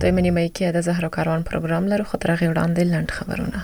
دوی منیمه کې د زهرو کاروان پروګرام لرو خو ترغه وړاندې لاند خبرونه.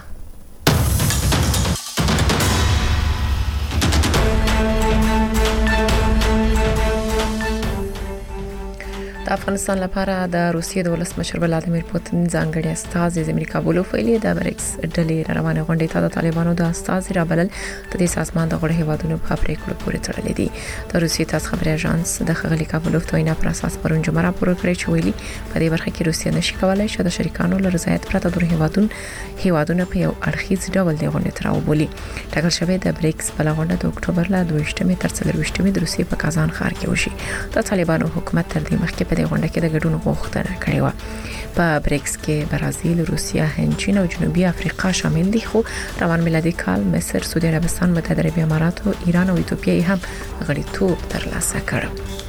د افغانستان لپاره د روسیې د ولسمشر ولادیمیر پوتین ځانګړي استازي د امریکا بولو فعلی د بریکس ډلې روانه غونډې ته د طالبانو د استازي رابلل د دې سازمان د غړو هیوادونو په پریکړو پورې تړلې دي. د روسیې تاسو خبري اژانس د خغلی کابل توینا پر اساس پرون جمعه راپور کړی چې ویلي په دې برخه کې روسیه نشي کولای چې د شریکانو له رضایت پرته د هیوادونو په یو اړخیز ډول د غونډې تر وبولي. ټاکل شوی د بریکس په غونډه د اکتوبر له 22مې تر 24مې د روسیې په کازان ښار کې وشي. د طالبانو حکومت تر دې مخکې په دې غونډه کې د ګډون غوښتنه کړې و. په بریکس کې برازیل، روسیه، هند، چین او جنوبي افریقا شامل دي خو روان میلادي کال مصر، سعودي عربستان، متحده عربي امارات، ایران او ایتوپیا هم غړیتوب ترلاسه کړ.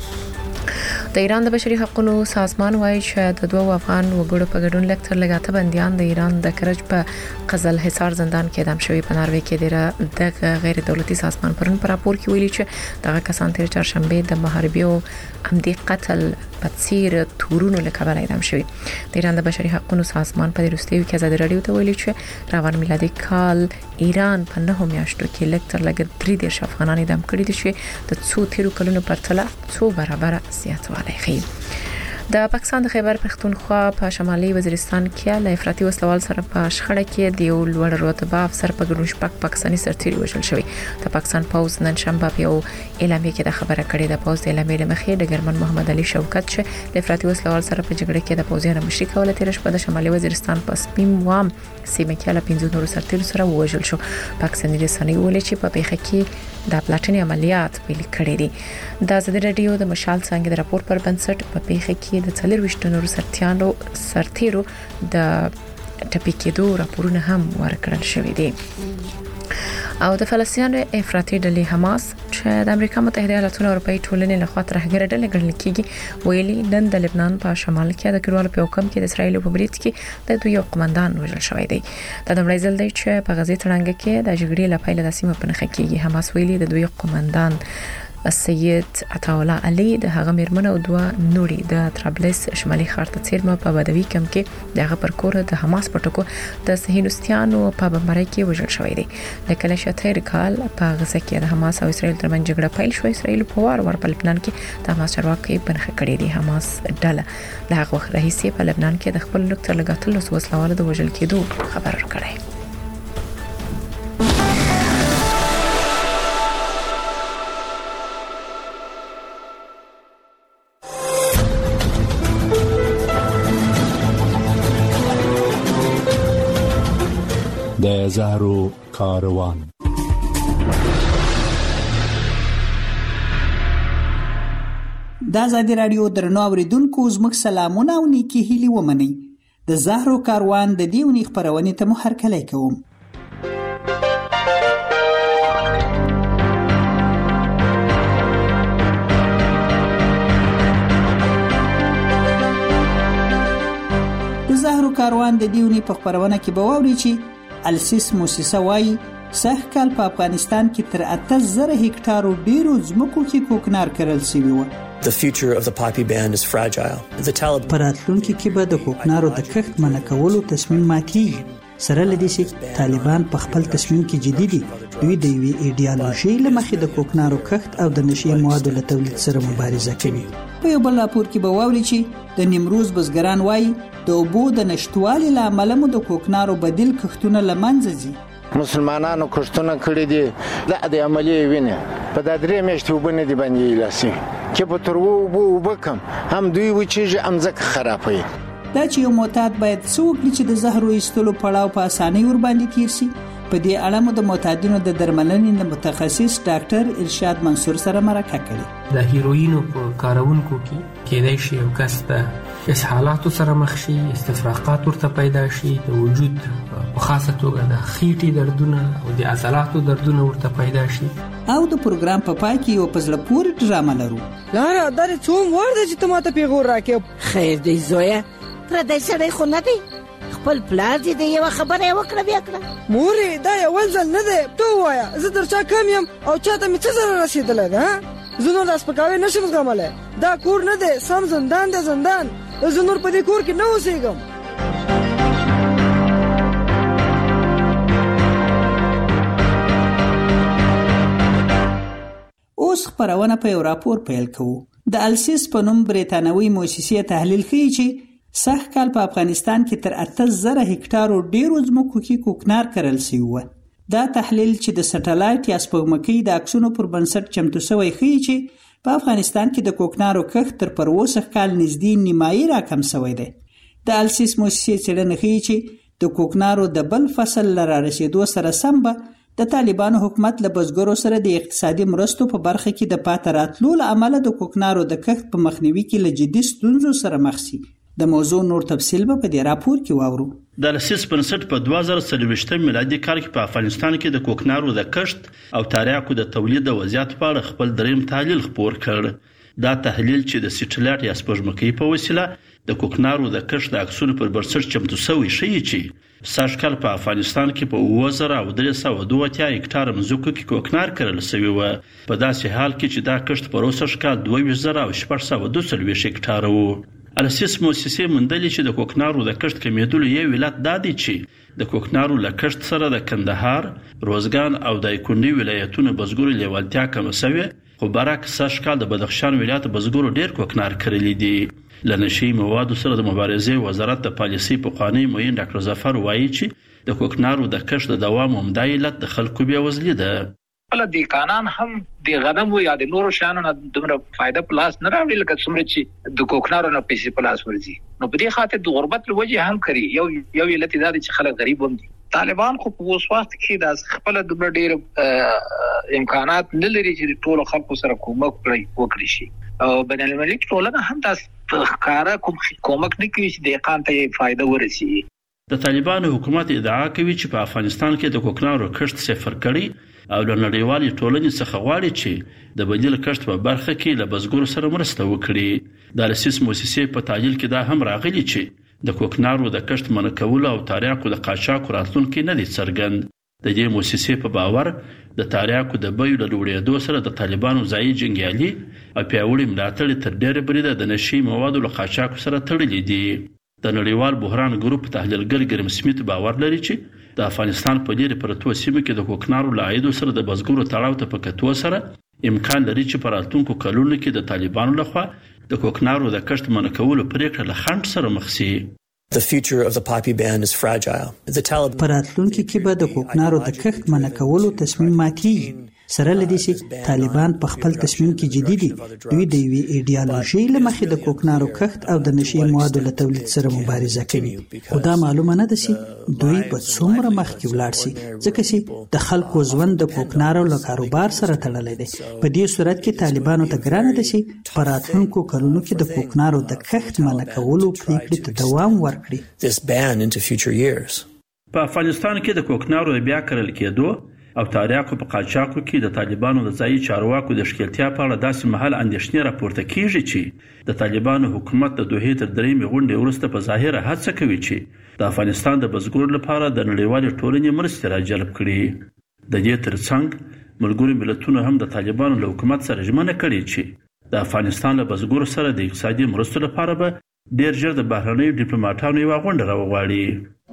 د ایران د بشري حقوقو سازمان وايي چې د دوه افغان وګړو په ګډون لکتر لګاته بنديان د ایران د کرج په قزل حصار زندان کې اعدام شوی. په ناروې کې د غیر دولتي سازمان پرون پر راپور کې ویلي چې دغه کسان تیر چهارشنبه د محاربي او عمدي قتل په څیر تورونو لکبل اعدام شوی. د ایران د بشري حقوقو سازمان په وروستیو کې ازادي راډیو ته ویلي چې روان میلادي کال ایران په 9 میاشتو کې لکتر لګ 3 افغانان اعدام کړي دي چې د څو تیرو کلونو پرتله څو برابر زیاتوالی ښیي. د پاکستان د خیبر پختونخوا په شمالي وزیرستان کې له افراطي وسلوال سره په شخړه کې د یو لوړ رتبه افسر په ګډون شپږ پاکستاني سرتیري وژل شوی. د پاکستان پوز نن شنبه په یو اعلامیه کې د خبره کړې ده. پوز د اعلامیې مخې د ګرمن محمد علي شوکت چې د افراطي وسلوال سره په جګړه کې د پوزیانو مشري کوله تیر شپه د شمالي وزیرستان په سپیم وام سیمه کې له 15 نورو سرتیرو سره وژل شو. پاکستاني رسنۍ ویلي چې په پیښه کې د پلاټني عملیات پیل کړي دي. د ازادي راډیو د مشال څنګه د راپور پر بنسټ په پیښه کې د 24 نورو سرتیرو د ټپي کېدو راپورونه هم ورکړل شوې دي. او د فلسطین افراطي ډلې حماس چې د امریکا متحده ایالاتونو او اروپאי ټولنې له خوا ترهګر ډلې ګڼل کېږي ویلي نن د لبنان په شمال کې د کډوالو په حکم کې د اسرایل په بریټ کې د دوی قومندان وژل شوی دی. دا د مړی ځل دی چې په غزې تړانګه کې د جګړې لپاره د سیمه په نخښه کېږي. حماس ویلي د دوی قومندان سید عطاءالله علي د هغه میرمن او دوه نوري د طرابلس شمالي ښار ته چیرمه په بدوي کم کې دغه پرکور د حماس پټکو د صهیونستانو په بمبارۍ کې وژل شوی دی. د کله شته ریکال په غزه کې د حماس او اسرایل ترمنځ جګړه پیل شو. اسرایل په وار په لبنان کې د حماس چارواکي بنخښه کړې دي. حماس ډله د هغه وخت راهیسې په لبنان کې د خپل لکتر لګاتلو وسلوال د وژل کېدو خبر ورکړی. د زهرو کاروان. د ازادي راډیو درنو اوریدونکو زموږ سلامونه او نیکی هیلي ومنئ. د زهرو کاروان د دې ونې خبرونې ته مو هرکلی کوم. د زهرو کاروان د دې ونې په خبرونه کې به واورئ چې السیس موسسه وايي سږ کال په افغانستان کې تر 8000 هکټارو ډیرو ځمکو کې کوکنار کرل شوی و. The future of the poppy band is fragile. The Taliban پراتلونکي کې به د کوکنارو د کښت منع کولو تصمیم ماتېږي. سره لدې چې طالبان په خپل تصمیم کې جدي دي. دوی د یوې ایډیالوژي له مخې د کوکنارو کښت او د نشي موادو له تولید سره مبارزه کوي. په یو بل راپور کې به واوري چې د نیمروز بزګران وایي د اوبو د نشټوالي له امله مو د کوکنارو بدیل کښتونه له منځه ځي. مسلمانانو کښتونه کړي دي د عملیې وینه په د 3 میاشتې وبنه دي باندې لاسي چې په تر وو کم هم دوی و چې امزک خرابوي. دا چې یو معتاد باید څوک چې د زهرو ایستلو پړاو په اسانۍ ور باندې تیر شي. په دې اړه مو د معتادینو د درملنې د متخصص ډاکټر ارشاد منصور سره مرکه کړې. د هیروینو په کارونکو کې کېدای شي یو کس ته اسهالاتو سره مخ شي، استفراغات ورته پیدا شي، د وجود په خاصه توګه د خېټې دردونه او د عضلاتو دردونه ورته پیدا شي. او د پروګرام په پای کې یو پزله پورې ډرامه لرو. لاره درې څوم ورده چې ته ماته پیغور راکې. خیر دی زویا، پردی سړی خو نه دی، خپل پلار دې د یو خبره وکړه بیا کړه. مورې دا یو ځل نه دی، ته وایا زه در چا کم یم او چاته مې څه زره رسیدلې ده. زه نور د سپکاوي نشم زغملی. دا کور نه دی، سم زندان دی زندان. زه نور په دې کور کې نه اوسېږم. اوس خپرونه په یو راپور پیل کوو. د السیس په نوم بریتانوي موسسې تحلیل ښیي چې سږ کال په افغانستان کې تر 80,000 هکټارو ډیرو ځمکو کې کوکنار کرل شوی و. دا تحلیل چې د سټلایټ یا سپوږمکۍ د عکسونو پر بنسټ چمتو شوی ښیي چې په افغانستان کې د کوکنارو کښت تر پروسه کال نږدې نیمایي راکم شوی دی. د السیس موسسې څېړنه ښیي چې د کوکنارو د بل فصل له رارسېدو سره سم به د طالبانو حکومت له بزګرو سره د اقتصادي مرستو په برخه کې د پاتې راتلو له امله د کوکنارو د کښت په مخنیوي کې له جدي ستونزو سره مخ شي. د موضوع نور تفصیل به په دې راپور کې واورو. د السیس بنسټ په 2023 میلادي کال کې په افغانستان کې د کوکنارو د کښت او تاریاکو د تولید د وضعیت په اړه خپل دریم تحلیل خپور کړ. دا تحلیل چې د سټلایټ یا سپوږمکۍ په وسیله د کوکنارو د کښت د عکسونو پر بنسټ چمتو شوی ښیي چې سږ کال په افغانستان کې په 2332 هکټار ځمکو کې کوکنار کرل شوی و. په داسې حال کې چې دا کښت په پروسه کال 22,642 هکټار و. السیس موسسې موندلې چې د کوکنارو د کښت کمیدلو یو علت دا دی چې د کوکنارو له کښت سره د کندهار، روزګان او دایکنډي ولایتونو بزګرو لیوالتیا کم شوی، خو برعکس سږ کال د بدخشان ولایت بزګرو ډیر کوکنار کړلی دي. له نشي موادو سره د مبارزې وزارت د پالیسي پخوانی معین ډاکټر ظفر وایي چې د کوکنارو د کښت د دوام عمده علت د خلکو بیوزلي ده. بل د کانان هم د غنمو یا د نورو شانو نه دومره فائدہ پلاس نه راوړي لکه څومره چې د کوکنارو نه پیسې پلاس ورځي. نو په دې خاطر د غربت له وجې هم کړی یو علت دا چې خلک غریب هم دي. طالبان خو په اوس وخت کې د خپل دومره ډیر امکانات نه لري چې ټول خلکو سره کومک وکړي شي. او بین المللي ټولنه هم تاسو ښکارا کومک نه کوي چې د اقامت ته فائدہ ورسي. د طالبانو حکومت ادعا کوي چې په افغانستان کې د کوکنارو کښت صفر کړي او له نړیوالې ټولنې څخه غواړي چې د بدیل کښت په برخه کې له بزګرو سره مرسته وکړي. د السیس موسسې په تحلیل کې دا هم راغلي چې د کوکنارو د کښت منع کول او تاریاکو د قاچاق راتلونکي نه دي څرګند. د دې موسسې په باور د تاریاکو د بیو له لوړېدو سره د طالبانو ځایي جنګیالي او پیاوړي ملاتړ تر ډېره بریده د نشي موادو له قاچاق سره تړلي دي. د نړیوال بحران ګروپ تحلیلګر ګرم سمیت باور لري چې د افغانستان په ډېر پرتو سیمو کې د کوکنارو له عایدو سره د بزګرو تړاو ته په کتو سره امکان لري چې په راتلونکو کلونو کې د طالبانو لخوا د کوکنارو د کښت منع کولو پریکړه له خنډ سره مخ شي. The future of the poppy ban is fragile. The Taliban په راتلونکي کې به د کوکنارو د کښت منع کولو تصمیم ماتېږي. سره لدې چې طالبان په خپل تصمیم کې جدي دي. دوی د یوې ایډیالوژي له مخې د کوکنارو کښت او د نشي موادو له تولید سره مبارزه کوي. خو دا معلومه نه ده چې دوی به څومره مخکې ولاړ شي، ځکه چې د خلکو ژوند د کوکنارو له کاروبار سره تړلی دی. په دې صورت کې طالبانو ته ګرانه ده چې په راتلونکو کلونو کې د کوکنارو د کښت منع کولو پریکړې ته دوام ورکړي. this ban into future years. په افغانستان کې د کوکنارو بیا کرل کېدو او تاریاکو په قاچاقو کې د طالبانو د ځایي چارواکو د ښکیلتیا په اړه داسې مهال اندېښنې راپورته کیږي چې د طالبانو حکومت د دوحې تر درېیمې غونډې وروسته په ظاهره هڅه کوي چې د افغانستان د بزګرو لپاره د نړیوالې ټولنې مرستې راجلب کړي. د دې ترڅنګ ملګرو ملتونو هم د طالبانو له حکومت سره ژمنه کړې چې د افغانستان له بزګرو سره د اقتصادي مرستو لپاره به ډېر ژر د بهرنیو ډیپلوماټانو یوه غونډه راوغواړي.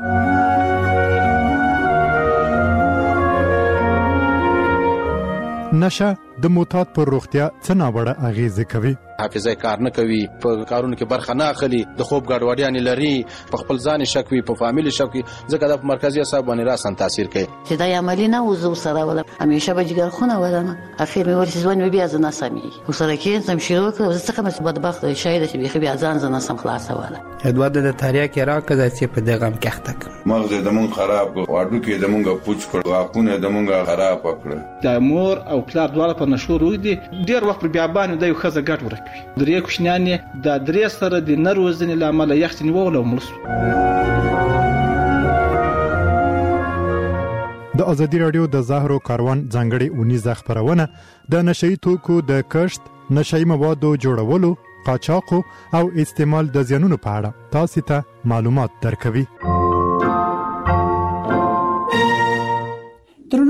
نشه د معتاد پر روغتیا څه ناوړه اغیزه کوي؟ حافظه کار نه کوي، په کارونو کې برخه نه اخلي، د خوب ګډوډیان لري، په خپل ځان شک وي، په فامیل شک وي، ځکه د مرکزي اعصاب باندې راسن تاثیر کوي. چې دا عملی نه وزو سره ولا همیشه به جګر خونه ولنه اخر مې ورسې ځوان بیا زنه سمي وسره کې سم شروع کړ ځکه مې بدبخت شاید چې بیا ځان زنه سم خلاص ولا ادواد د تاریخ کې راکړه چې په دغه کښته مغز د مون خراب واډو کې د مونږه پوچ کړ واقونه د مونږه خراب کړ. د مور او پلار دواړه په نشو روي دي ډیر وخت بیا باندې د یو خزه ګټ ورکوي. درې کوشنیانې د درې سره د نروزنې لامل یخت نیول او ملس. د ازادي رادیو د زهرو کاروان ځانګړي اونیزه خبرونه د نشئی توکو د کښت، نشئی موادو جوړولو، قاچاقو او استعمال د زیانونو په اړه تاسو ته معلومات درکوي. درنو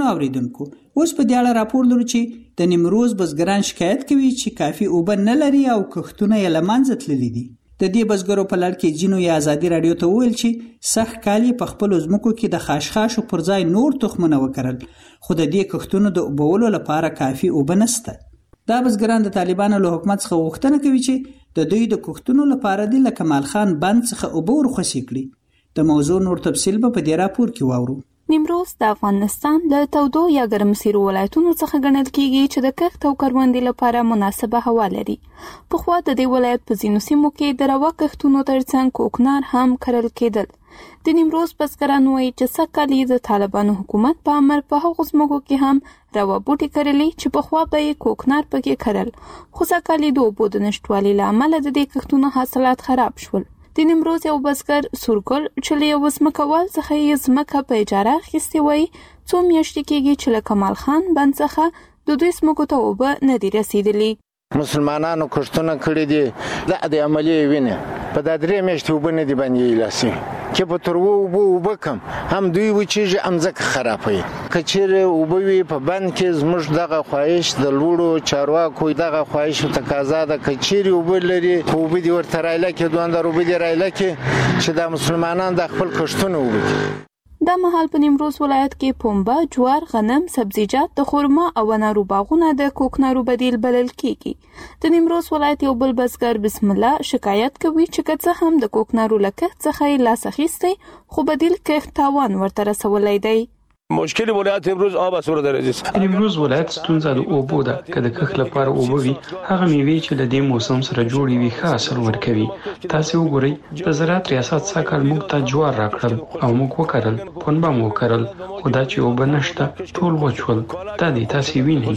اوریدونکو اوس په دې اړه راپور لرو چې د نیمروز بزګران شکایت کوي چې کافي اوبه نه لري او کښتونه یې له منځه تللي دي. د دې بزګرو په لړ کې ځینو یې ازادي راډیو ته وویل چې سخت کال یې په خپلو ځمکو کې د خاشخاشو پر ځای نور تخمونه وکرل، خو د دې کښتونو د اوبولو لپاره کافي اوبه نشته. دا بزګران د طالبانو له حکومت څخه غوښتنه کوي چې د دوی د کښتونو لپاره د کمال خان بند څخه اوبه ورخصي کړي. د موضوع نور تفصیل به په دې راپور کې واورو. نیمروز د افغانستان له تودو یا ګرمسیرو ولایتونو څخه ګڼل کیږي چې د کښت او کروندې لپاره مناسبه هوا لري. پخوا د دې ولایت په ځینو سیمو کې د روا کښتونو ترڅنګ کوکنار هم کرل کېدل. د نیمروز بزګران وایي چې سږکال د طالبانو حکومت په امر په هغو ځمکو کې هم روا بوټي کرلي چې پخوا به یې کوکنار پکې کرل، خو سږکال د اوبو د نشتوالي له امله د دې کښتونو حاصلات خراب شول. د نیمروز یو بزګر سورګل چې له یو ځمکوال څخه یې ځمکه په اجاره اخیستې وایي څو میاشتې کېږي چې له کمال خان بند څخه د دوی ځمکو ته اوبه نه دي رسېدلي. مسلمانانو کښتونه کړي دي د عملي وینه په دا 3 میاشتې اوبه نه دي باندې لاسي کې په تر اوبه کم هم دوی و چې امزک خرابوي. کچېره اوبه وي په بند کې زموږ دغه خواهش د لوړو چارواکو دغه خواهش تقاضا ده کچېره اوبه لري اوبه دي ورته رایله کې دوندر اوبه دي رایله کې چې د مسلمانانو د خپل کښتونه اوبه. دا مهال په نیمروز ولایت کې پنبه، جوار، غنم، سبزیجات، د خرما او انارو باغونه د کوکنارو بدیل بلل کیږي. د نیمروز ولایت یو بل بزګر بسم الله شکایت کوي چې که څه هم د کوکنارو له کښت څخه یې لاس اخیستی خو بدیل کښت تاوان ورته رسولی دی. مشکل ولایت امروز آب از صورت عزیز. نیمروز ولایت ستونزه د اوبو ده. که د کښت لپاره اوبه وي هغه میوې چې له دې موسم سره جوړې وي ښه حاصل ورکوي. تاسې وګورئ د زراعت ریاست سږکال موږ ته جوار راکړل او موږ وکرل، پنبه مو وکرل، خو دا چې اوبه نشته ټول وچ ول. دا دی تاسې وینئ.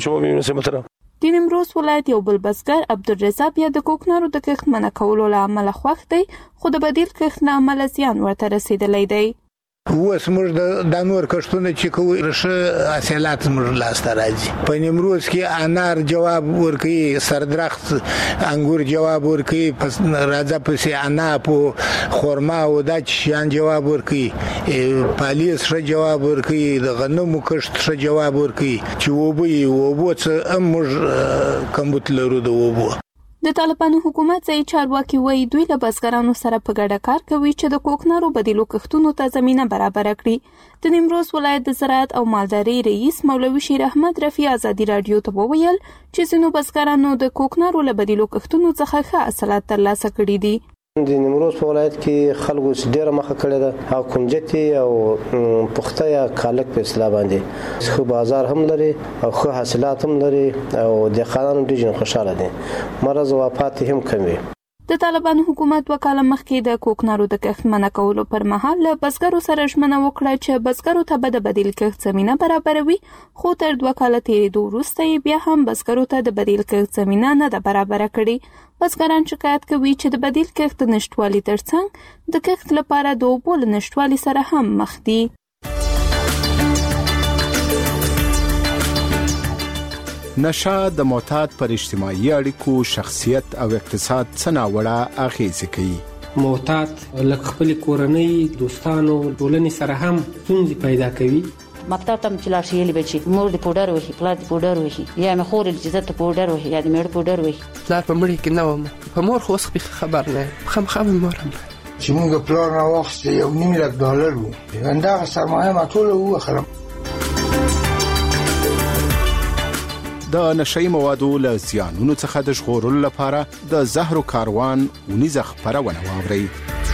د نیمروز ولایت یو بل بزګر عبدالرزاق بیا د کوکنارو د کښت منع کولو له امله خوښ دی، خو د بدیل کښت له امله زیان ورته رسېدلی دی. اوس موږ د نور کښتونه چې کوو ښه حاصلات موږ لاسته راځي. په نیمروز کې انار جواب ورکوي، سردرخت انګور جواب ورکوي، راځه پسې اناپ او خرما او دا شیان جواب ورکوي، پالیس ښه جواب ورکوي، د غنمو کښت ښه جواب ورکوي چې اوبه څه موږ کمبود لرو د اوبو. د طالبانو حکومت ځایي چارواکي وایي دوی له بزګرانو سره په ګډه کار کوي چې د کوکنارو بدیلو کښتونو ته زمینه برابره کړي. د نیمروز ولایت د زراعت او مالدارۍ رئیس مولوي شیر احمد رفیع ازادي راډیو ته وویل چې ځینو بزګرانو د کوکنارو له بدیلو کښتونو څخه ښه حاصلات ترلاسه کړي دي. د نیمروز په ولایت کې خلکو ډېره مخه کړې ده او کنجتي او پخته یا کالک په اصطلاح باندې خو بازار هم لري او خو حاصلات هم لري او د خانانو ډېر خوشاله دي، مرز او وفات هم کم وي. د طالبانو حکومت وکاله مخکې د کوکنارو د کښت منع کولو پر مهال له بزګرو سره ژمنه وکړه چې بزګرو ته به د بدیل کښت زمینه برابروي، خو تر 2 کاله تېرېدو وروسته یې بیا هم بزګرو ته د بدیل کښت زمینه نه ده برابره کړې. بزګران شکایت کوي چې د بدیل کښت د نشتوالي ترڅنګ د کښت لپاره د اوبو له نشتوالي سره هم مخ دي. نشه د معتاد پر اجتماعي اړیکو، شخصیت او اقتصاد څه ناوړه اغیزې کوي. معتاد لکه خپل کورنۍ، دوستانو، ټولنې سره هم ستونزې پیدا کوي. مکتب ته چې لاړ شي لبچي مور د پودر وهي، پلار د پودر وهي، یا مې خور چې زته پودر وهي، یا د مېړه پودر وهي. پلار په مړي کې نه وم، په مور خو خبر نه خامخا مورم چې موږ پلار نه واخست $1,000,000 وو، دا سرمایه ما ټول وخرم. د نشئی موادو له زیانونو څخه د ژغورلو لپاره د زهرو کاروان ونیزه خپرونه واورئ.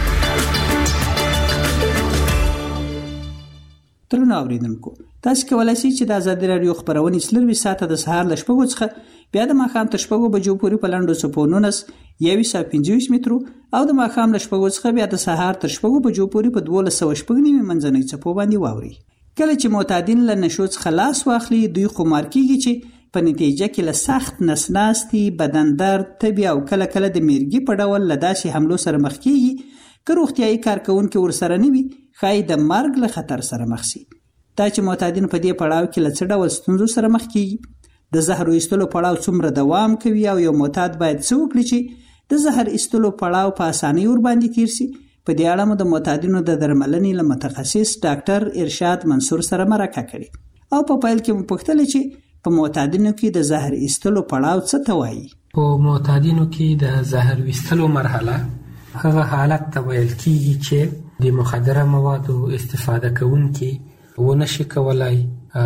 ترونه اوریدونکو تاسو کولای شئ چې د ازادي راډیو خبرونه سلوي ساعته د سهار ل شپږو څخه بیا د ماښام تر شپږو بجو پورې په لاندو سپونونس 125 مترو او د ماښام ل شپږو څخه بیا د سهار تر شپږو بجو پورې په 1290 منځنۍ چپو باندې واوري. کله چې معتادین له نشو څخه لاس واخلي دوی خمار کیږي چې په نتیجه کې له سخت نسناستي، بدن درد، تبي او کله کله د میرګي په ډول له داسې حملو سره مخ کیږي که روغتیايي کارکونکو ورسره نه وي خای د مرګ له خطر سره مخ شي. دا چې معتادین په دې پړاو کې له څه ډول ستونزو سره مخ کیږي، د زهر ایستلو پړاو څومره دوام کوي او یو معتاد باید څه وکړي چې د زهر ایستلو پړاو په اسانۍ ور باندې تیر شي، په دې اړه مو د معتادینو د درملنې له متخصص ډاکټر ارشاد منصور سره مرکه کړې. او په پیل کې مو پوښتل چې په معتادینو کې د زهر ایستلو پړاو څه ته وایي؟ په معتادینو کې د زهر ایستلو مرحله هغه حالت ته ویل کېږي چې د مخدره موادو استفاده کوونکي ونشي کولای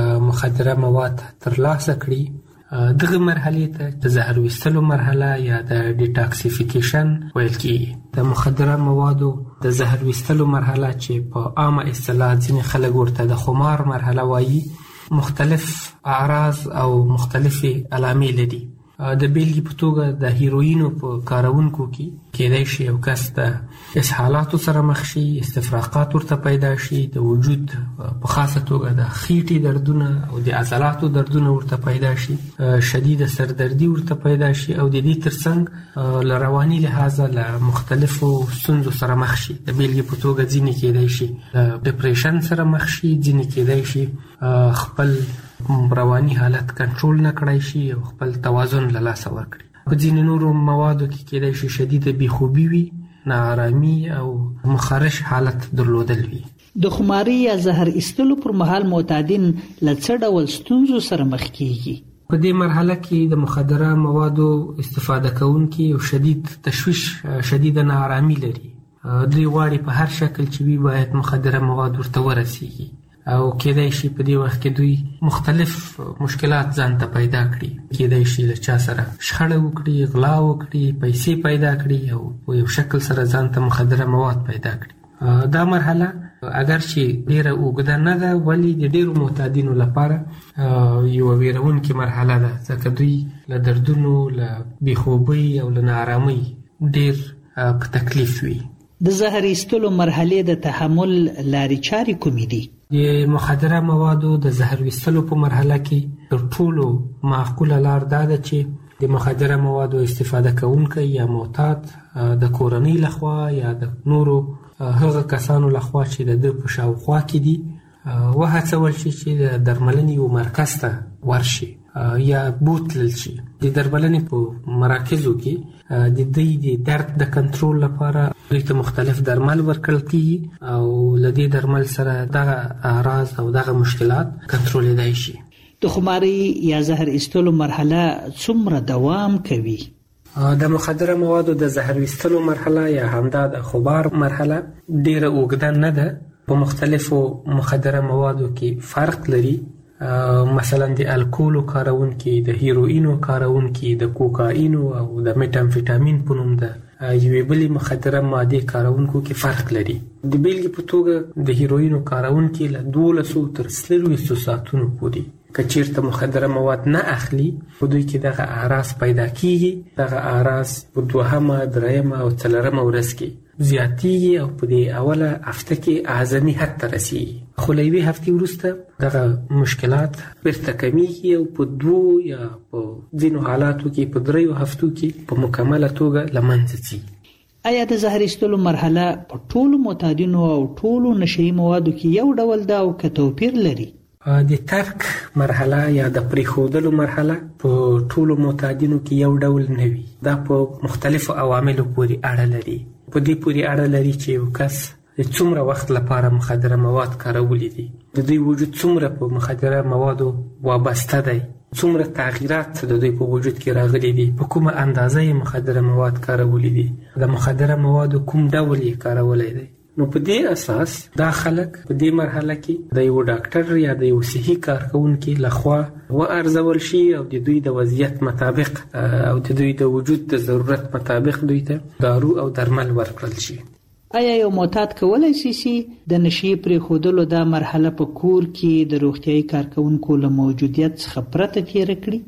مخدره مواد ترلاسه کړي. دغه مرحله ته د زهر ویستلو مرحله یا د ډیټاکسیفیکیشن ویل کېږي. د مخدره موادو د زهر ویستلو مرحله چې په عامه اصطلاح ځینې خلک ورته د خمار مرحله وایي مختلف اعراض او مختلفې علامې لري. د بیلګې په توګه د هیروینو په کارونکو کې کېدای شي یو کس د اسهالاتو سره مخ شي، استفراقات ورته پیدا شي، د وجود په خاصه توګه د خېټې دردونه او د عضلاتو دردونه ورته پیدا شي، شدید سردردي ورته پیدا شي او د دې ترڅنګ له رواني لحاظه له مختلفو ستونزو سره مخ شي. د بیلګې په توګه ځینې کېدای شي له ډپریشن سره مخ شي، ځینې کېدای شي خپل رواني حالت کنټرول نه کړای شي او خپل توازن له لاسه ورکړي. په ځینې نورو موادو کې کېدای شي شدیده بېخوبي وي، ناارامي او مخرش حالت درلودل وي. د خماري یا زهر ایستلو پر مهال معتادین له څه ډول ستونزو سره مخ کېږي؟ په دې مرحله کې د مخدره موادو استفاده کوونکي یو شدید تشویش، شدیده ناارامي لري. دوی غواړي په هر شکل چې وي باید مخدره مواد ورته ورسیږي او کېدای شي په دې وخت کې دوی مختلف مشکلات ځان ته پیدا کړي. کېدای شي له چا سره شخړه وکړي، غلا وکړي، پیسې پیدا کړي او په یو شکل سره ځان ته مخدره مواد پیدا کړي. دا مرحله اگر چې ډیره اوږده نه ده ولی د ډیرو معتادینو لپاره یو ویرونکې مرحله ده، ځکه دوی له دردونو، له بېخوبۍ او له ناارامۍ ډیر په تکلیف وي. د زهر ایستلو مرحلې د تحمل لارې چارې کومې دي؟ د مخدره موادو د زهر ویستلو په مرحله کې تر ټولو معقوله لار دا ده چې د مخدره موادو استفاده کوونکی یا معتاد د کورنۍ لخوا یا د نورو هغه کسانو لخوا چې د ده په شاوخوا کې دي وهڅول شي چې د درملنې یو مرکز ته ورشي یا بوتلل شي. د درملنې په مراکزو کې د دوی د درد د کنټرول لپاره دوی ته مختلف درمل ورکړل کېږي او له دې درمل سره دغه اعراض او دغه مشکلات کنټرولېدای شي. د خماري یا زهر ایستلو مرحله څومره دوام کوي؟ د مخدره موادو د زهر ایستلو مرحله یا همدا د خمار مرحله ډیره اوږده نه ده. په مختلفو مخدره موادو کې فرق لري. مثلا د الکولو کارونکي، د هیروینو کارونکي، د کوکاینو او د میټامفیټامین په نوم د یوې بلې مخدره مادې کارونکو کې فرق لري. د بیلګې په توګه د هیروینو کارونکي له 12 تر 24 ساعتونو پورې که چیرته مخدره مواد نه اخلي په دوی کې دغه اعراض پیدا کیږي. دغه اعراض په 2، 3 او 4 ورځ کې زیاتیږي او په دې اوله هفته کې اعظمي حد ته رسیږي. خو له یوې هفتې وروسته دغه مشکلات بیرته کمیږي او په 2 یا په ځینو حالاتو کې په 3 هفتو کې په مکمله توګه له منځه ځي. آیا د زهر ایستلو مرحله په ټولو معتادینو او ټولو نشهیي موادو کې یو ډول ده او که توپیر لري؟ د ترک مرحله یا د پریښودلو مرحله په ټولو معتادینو کې یو ډول نه وي. دا په مختلفو عواملو پورې اړه لري. په دې پورې اړه لري چې یو کس څومره وخت لپاره مخدره مواد کارولی دي، د دوی وجود څومره په مخدره موادو وابسته دی، څومره تغییرات د دوی په وجود کې راغلي دي، په کومه اندازه یې مخدره مواد کارولی دي، د مخدره موادو کوم ډول یې کارولی دی. نو په دې اساس دا خلک په دې مرحله کې د یو ډاکټر یا د یو صحي کارکونکي لخوا وارزول شي او د دوی د وضعیت مطابق او د دوی د وجود د ضرورت مطابق دوی ته دارو او درمل ورکړل شي. آیا یو معتاد کولای شي د نشي پرېښودلو دا مرحله په کور کې د روغتیايي کارکونکو له موجودیت څخه پرته تیر کړي؟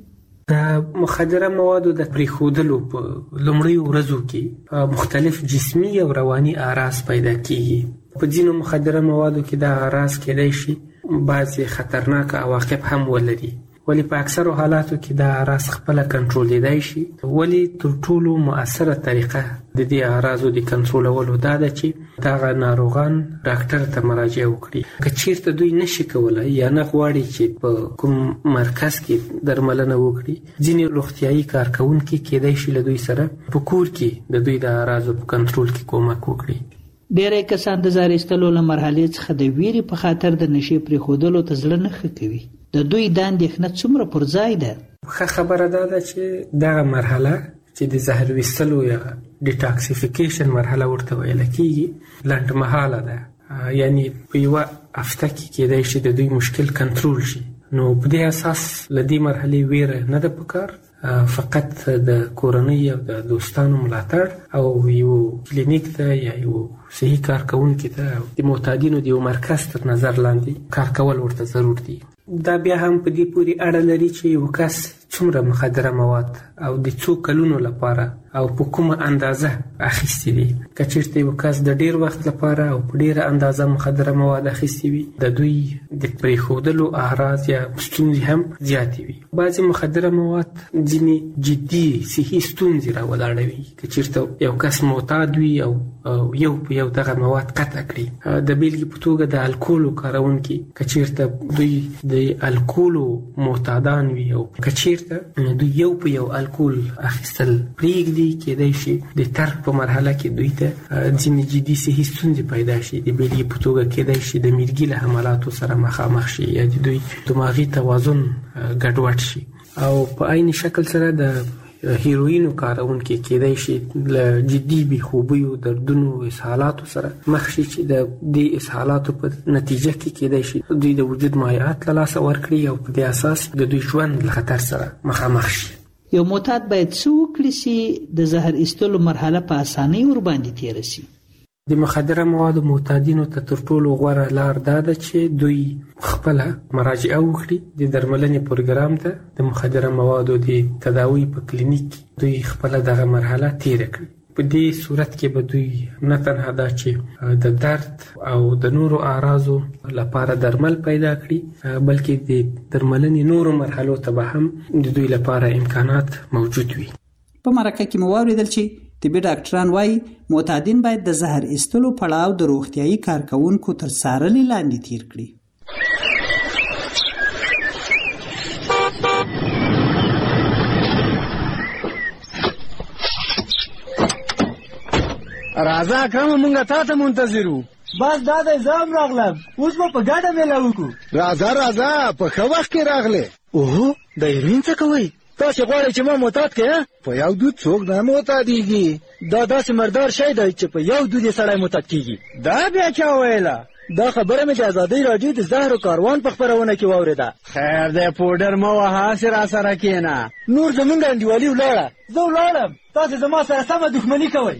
د مخدره موادو د پرېښودلو په لومړیو ورځو کې مختلف جسمي او رواني اعراض پیدا کیږي. په ځینو مخدره موادو کې دا اعراض کېدای شي بعضې خطرناک عواقب هم ولري، ولی په اکثرو حالاتو کې دا اعراض خپله کنټرولېدای شي. ولی تر ټولو مؤثره طریقه د دې اعراضو د کنټرولولو دا ده چې دغه ناروغان ډاکټر ته مراجعه وکړي. که چیرته دوی نشي کولی یا نه غواړي چې په کوم مرکز کې درملنه وکړي، ځینې روغتیايي کارکونکي کېدای شي له دوی سره په کور کې د دوی د اعراضو په کنټرول کې کومک وکړي. ډېری کسان د زهر ایستلو له مرحلې څخه د ویرې په خاطر د نشي پرېښودلو ته زړه نه ښه کوي. د دوی د اندېښنه څومره پر ځای ده؟ ښه خبره ده چې دغه مرحله چې د زهر ویستلو یا ډیټاکسیفیکیشن مرحله ورته ویل کېږي لنډمهاله ده، یعنی په یوه هفته کې کېدای شي د دوی مشکل کنټرول شي. نو په دې اساس له دې مرحلې ویره نه ده پکار، فقط د کورنۍ او د دوستانو ملاتړ او یو کلینیک ته یا یو صحي کارکوونکي ته د معتادینو د یو مرکز تر نظر لاندې کار کول ورته ضرور دي. دا بیا هم په دې پورې اړه لري چې یو کس څومره مخدره مواد او د څو کلونو لپاره او په کومه اندازه اخیستي دي. که چېرته یو کس د ډېر وخت لپاره او په ډېره اندازه مخدره مواد اخیستي وي، د دوی د پرېښودلو اعراض یا ستونزې هم زیاتې وي. بعضې مخدره مواد ځینې جدي صحي ستونزې راولاړوي. که چېرته یو کس معتاد وي او یو په یو دغه مواد قطع کړي، د بیلګې په توګه د الکولو کارونکي که چېرته دوی د الکولو معتادان وي او که چېرته دوی یو په یو الکول اخیستل پرېږدي، کېدای شي د ترک په مرحله کې دوی ته ځینې جدي صحي ستونزې پیدا شي. د بیلګې په توګه کېدای شي د میرګي له حملاتو سره مخامخ شي یا د دوی دماغي توازن ګډوډ شي. او په عین شکل سره د هیروینو کارونکي کېدای شي له جدي بېخوبیو، دردونو، اسهالاتو سره مخ شي چې د دې اسهالاتو په نتیجه کې کېدای شي دوی د وجود مایعات له لاسه ورکړي او په دې اساس د دوی ژوند له خطر سره مخامخ شي. یو معتاد باید څه وکړي چې د زهر ایستلو مرحله په اسانۍ ورباندې تېره شي؟ د مخدره موادو معتادینو ته تر ټولو غوره لار دا ده چې دوی خپله مراجعه وکړي د درملنې پروګرام ته. د مخدره موادو د تداوی په کلینیک دوی خپله دغه مرحله تېره کړي. په دې صورت کې به دوی نه تنها دا چې د درد او د نورو اعراضو لپاره درمل پیدا کړي، بلکې د درملنې نورو مرحلو ته به هم د دوی لپاره امکانات موجود وي. په مرکه کې مو واورېدل چې طبي ډاکټران وایي معتادین باید د زهر ایستلو پړاو د روغتیایي کارکوونکو تر څارنې لاندې تیر کړي. راځه اکرم، مونږ تا ته منتظر وو. بس دا د زام راغلم، اوس به په ګډه میله وکړو. راځه په ښه وخت کې راغلې. اوهو د هیروین څه کوئ؟ تاسې غواړئ چې ما معتاد کړې؟ په یو دود څوک نه معتادېږي. دا داسې مردار شی دی چې په یو دود یې سړی معتاد کېږي. دا بیا چا ویله؟ دا خبره مې د ازادۍ راډیو د زهرو کاروان په خپرونه کې واورېده. خیر دی پوډر مه وهه، هسې راسره کښېنه. نور زمونږ انډیوالي ولاړه. زه ولاړم، تاسې زما سره سمه دښمني کوئ.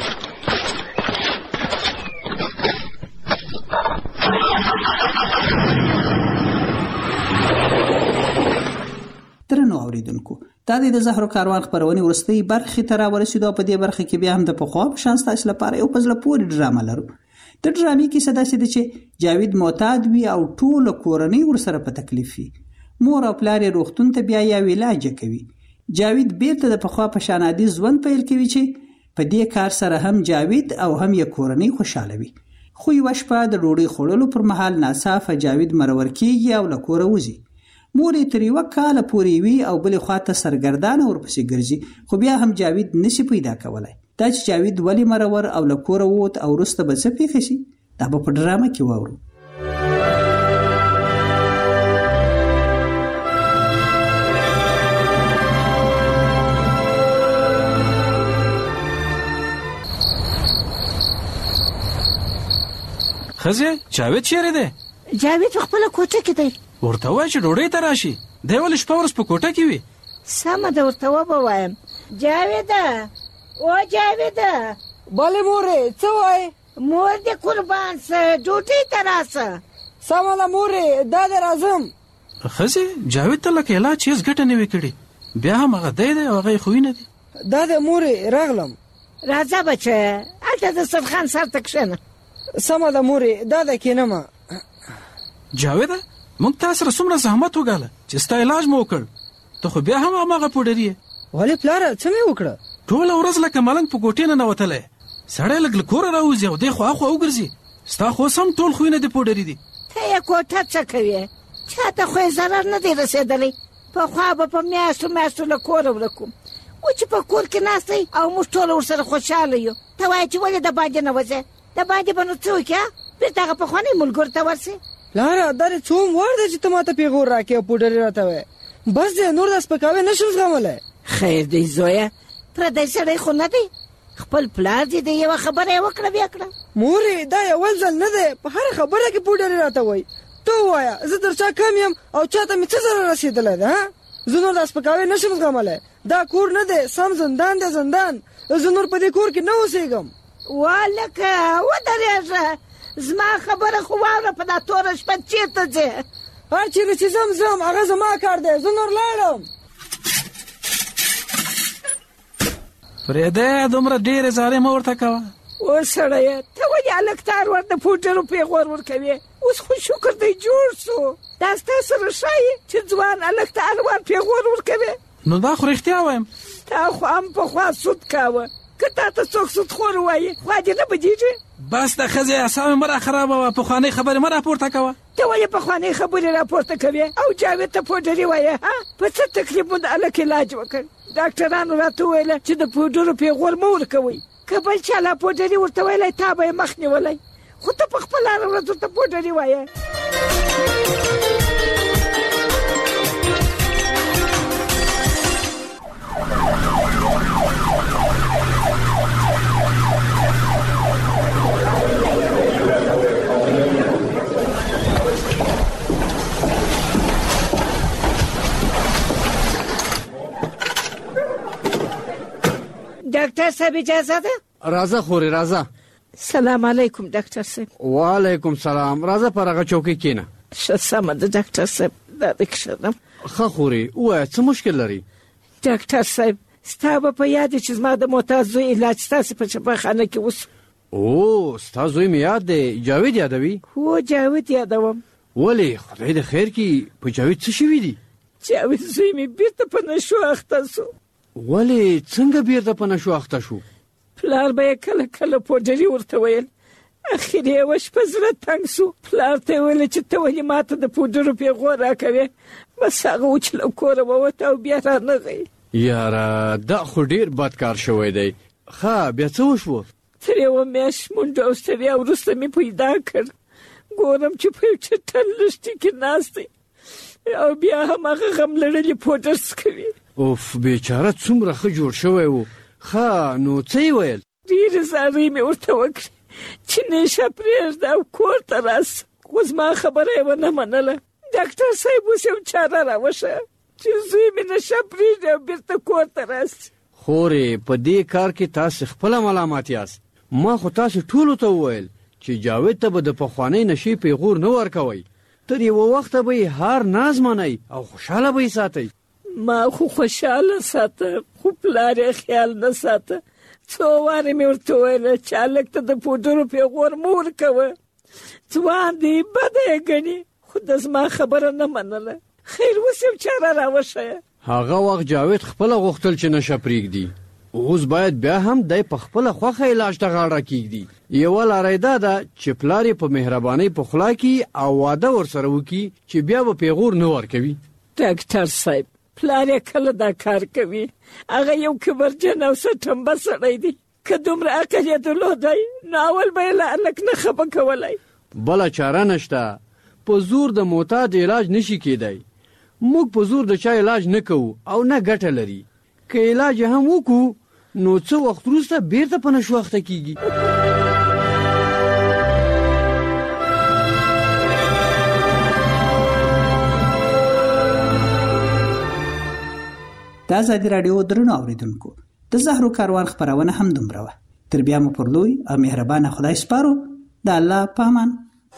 درنو اوریدونکو، دا د زهرو کاروان خپرونې وروستۍ برخې ته راورسېدو. په دې برخه کې بیا هم د پخوا په شان ستاسو لپاره یو په زړه پورې ډرامه لرو. د ډرامې کیسه داسې ده چې جاوید معتاد وي او ټوله کورنۍ ورسره په تکلیف وي. مور او پلار یې روغتون ته بیایي او علاج کوي. جاوید بیرته د پخوا په شان عادي ژوند پیل کوي چې په دې کار سره هم جاوید او هم یې کورنۍ خوشحاله وي. خو یوه شپه د ډوډۍ خوړلو پر مهال ناڅاپه جاوید مرور کېږي او له کوره وځي. مور یې تر یوه کاله پورې وي او بلې خواته سرګردانه ورپسې ګرځي، خو بیا هم جاوید نشي پیدا کولی. دا چې جاوید ولې مرور او له کوره ووت او وروسته به څه پېښه شي، دا به په ډرامه کې واورو. ښځې جاوید چیرې دی؟ جاوید په خپله کوټه کې دی. ورته وایه چې ډوډۍ ته راشي. دی ولې شپه ورځ په کوټه کې وي؟ سمه ده، ورته وبوایم. جاویده، او جاویده. بلې مورې، څه وایې؟ مور دې قربان سه، ډوډۍ ته راسه. سمه ده مورې، دا دې راځم. ښځې جاوید ته لکه علاج هېڅ ګټه نه وي کړې، بیا هم هغه دی او هغه یې خوینه دي. دا دې مورې راغلم. راځه بچه، هلته د دسترخوان سر ته کښېنه. سمه ده مورې، دا ده کښېنمه. جاویده، موږ تا سره څومره زحمت وګاله چې ستا علاج مو وکړ، ته خو بیا هم هماغه پوډر یې. ولې پلاره، څه مې وکړه؟ ټوله ورځ لکه ملنګ په کوټې نه ننوتلی، سړی لږ له کوره راوځي او دی خوا خوا وګرځي. ستا خو اوس هم ټول خویونه دې پوډري دي. ته یې کوټه څه کوې؟ چا ته خو یې ضرر نه دی رسېدلی. پخوا به په میاشتو میاشتو له کوره ورک وم، و چې په کور کې ناست دی او موږ ټوله ورسره خوشحاله یو. ته وایې چې ولې د باندې نه وځې؟ د باندې به نو څه وکړې؟ بېرته هغه پخواني ملګرو ته ورسې. لاره دا څوم وړ دی چې ته ماته پیغور راکې او پوډرې راته وایې بس دی نور دا سپکاوی نشم زغملی خیر دی زویه پردی سړی خو نه دی خپل پلار دی د یوه خبره یې وکړه بیا کړه مورې دا اول ځل نه دی په هره خبره کې پوډرې راته وایي ته ووایه زه تر چا کم یم او چاته مې څه ضرر رسېدلی دی زه نور دا سپکاوی نشم زغملی دا کور نه دی سم زندان دی زندان زه نور په دې کور کې نه اوسېږم والکه ودرېږه زما خبره خو واوره په دا توره شپه چېرته ځې هر چېرې چې ځم هغه زما کار دی زه نور لاړم پرېږده دومره ډېرې زارۍ مه ورته کوه اوس سړیه ته ولې هلک تار ورته پوډرو پیغور ورکوې اوس خو شکر دی جوړ سو دا ستا سره ښایي چې ځوان هلک ته هر وار پیغور ورکوې نو دا خو رښتیا وایم تا خو هم پخوا سود کاوه که تا ته څوک سودخور ووایي خوا دې نه بدېږي بس د ښځې اعصاب مه راخرابوه پخوانۍ خبرې مه راپورته کوه ته ولې پخوانۍ خبرې راپورته کوې او جاوید ته پوډرې وایې په څه تکلیف مو د هلک علاج وکړ ډاکټرانو راته وویله چې د پوډرو پیغور مه ورکوئ که بل چا لا پوډري ورته ویلی تا به یې مخ نیولی خو ته په خپله هره ورځ ورته پوډري وایې ډاکټر صاحب اجازه ده راځه خورې راځه سلام علیکم ډاکټر صاحب وعلیکم سلام راځه پر هغه چوکۍ کښېنه ښه سمه ده ډاکټر صاحب دا دې کښېنم ښه خورې ووایه څه مشکل لري ډاکټر صاحب ستا به په یاد چې زما د معتاد زوی علاج ستاسې په چپاخانه کې وسو او ستا زوی مې یاد دی جاوید یادوي هو جاوید یادوم ولې خدای د خیر کړي په جاوید څه شوي دي جاوید زوی مې بیرته په نشو اخته سو ولې څنګه بیرته په نشو اخته شو پلار به یې کله کله پوډري ورته ویل اخر یې یوه شپه زړه تنګ سو پلار ته یې ویل چې ته ولې ماته د پوډرو پیغور راکوې بس هغه و چې له کوره ووته او بیا رانغی یاره دا خو ډېر بد کار شوی دی ښه بیا څه وشوه تر یوه میاشت منډه او ستړیا وروسته مې پیدا کړ ګورم چې په یو چټل لښتي کې ناست دی او بیا هم هغه غم لړلي پوډر څکوي اوف بیچاره څومره ښه جوړ شوی و ښه نو څه یې ویل ډېرې زارۍ مې ورته وکړې چې نیشه پرېږده او کور ته راسه خو زما خبره یې ونه منله ډاکټر صاحب اوس یو چاره راوښیه چې زوی مې نشه پرېږدي او بېرته کور ته راسي خورې په دې کار کې تاسې خپله ملامت یاست ما خو تاسې ټولو ته وویل چې جاوید ته به د پخوانۍ نشې پیغور نه ورکوئ تر یوه وخته به یې هر ناز منئ او خوشحاله به یې ساتئ ما خو خوشحاله ساته خو پلار یې خیال نه ساته څو وارې مې ورته ویله چې هلک ته د پوډرو پیغور مه ورکوه ځوان دی بده یې ګڼي خو د زما خبره نه منله خیر اوس یو چاره راوښیه هغه وخت جاوید خپله غوښتل چې نشه پرېږدي اوس باید بیا هم دی په خپله خوښه علاج ته غاړه کېږدي یوه لاره یې دا ده چې پلار یې په مهربانۍ په خوله کړي او واده ورسره وکړي چې بیا به پیغور نه ورکوي ډاکټر صاحب پلار یې کله دا کار کوي هغه یو کبرجن او سټمبه سړی دی که دومره عقل یې درلودی نو اول به یې له هلک نه خفه کولی بله چاره نشته په زور د معتاد علاج نشي کېدی موږ په زور د چا علاج نه کوو او نه ګټه لري که علاج هم وکړو نو څه وخت وروسته بیرته په نشو اخته کېږي د ازادي راډیو درنو اوریدونکو د زهرو کاروان خپرونه هم دومره وه تر بیا مو پر لوی او مهربانه خدای سپارو د الله په امان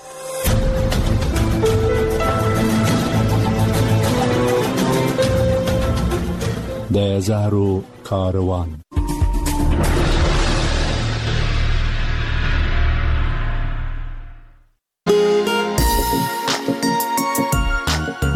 د زهرو کاروان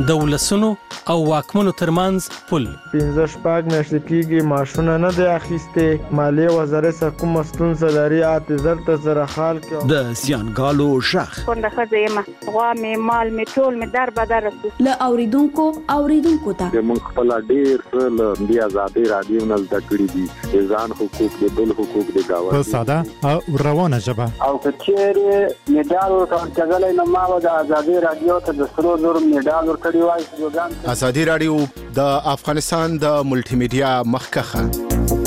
د ولسونو او واکمنو ترمنځ پل. 15 میاشتې کېږي ماشونه نه دی اخیستې، مالیې وزارت څخه کومه ستونزه لري اعتذار ته سره حال کړو. د زیانګالو شخ کونډه ښځه یم، غوا مې مال مې ټول مې در بدر رسو. له اوریدونکو ته موږ خپل ډېر څه له دې ازادۍ رادیو نه زده کړي دي، ځان حقوق د بل حقوق د گاوه په ساده او روانه ژبه. او کچېرې میډال ورکړل نو ما د ازادۍ رادیو ته د سرو زر میډال ورکړی وای. ازادي رادیو د افغانستان د ملټي میډیا مخکخه